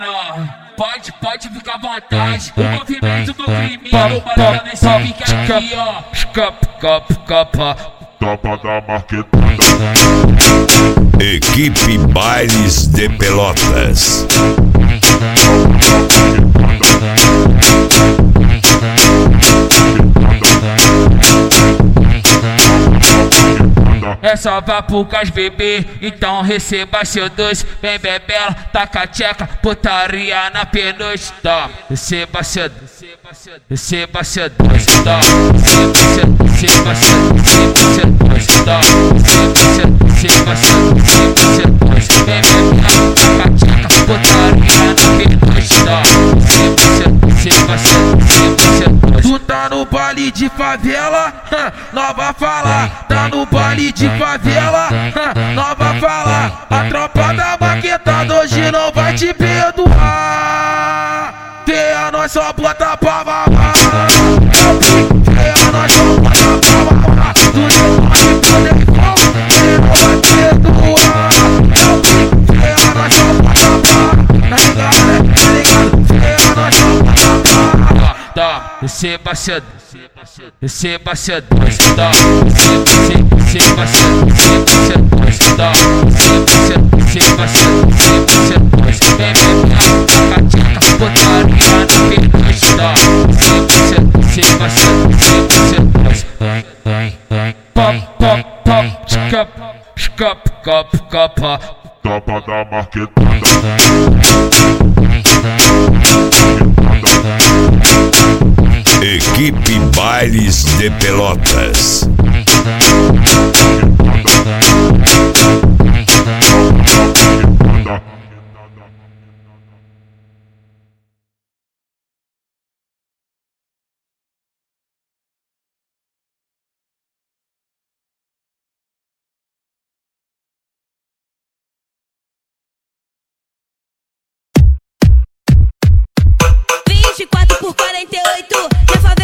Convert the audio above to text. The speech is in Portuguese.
Pode ficar à vontade. O movimento do crime bora nesse pique aqui, ó. Topa da marquetada. Equipe Bailes de Pelotas. É só vá pro gás, bebê, então receba seu doce. Vem bebela, taca tcheca, putaria na penugem. Toma, receba seu doce, receba seu doce. Toma, receba seu doce. Toma, receba seu doce. Vem bebela, taca tcheca, putaria na penugem. Toma, receba seu doce. Tu tá no baile de favela, nova fala. Tá no baile de favela, nova fala. A tropa da maquetada hoje não vai te perdoar. Vê a nós só bota pra mamar. Vê a nós só bota pra mamar. Tu não vai poder não, não vai perdoar. Vê a nós só bota pra mamar. Tá ligado? Vê a nós só bota pra mamar. Toma, receba seu doce. Receba seu doce. Toma, receba seu doce. Toma, receba seu doce. Vem bebela, taca tcheca, putaria na penugem. Toma, receba seu doce. Pop. Topa da marquetada. Equipe Bailes de Pelotas. Quatro por 48, na favela.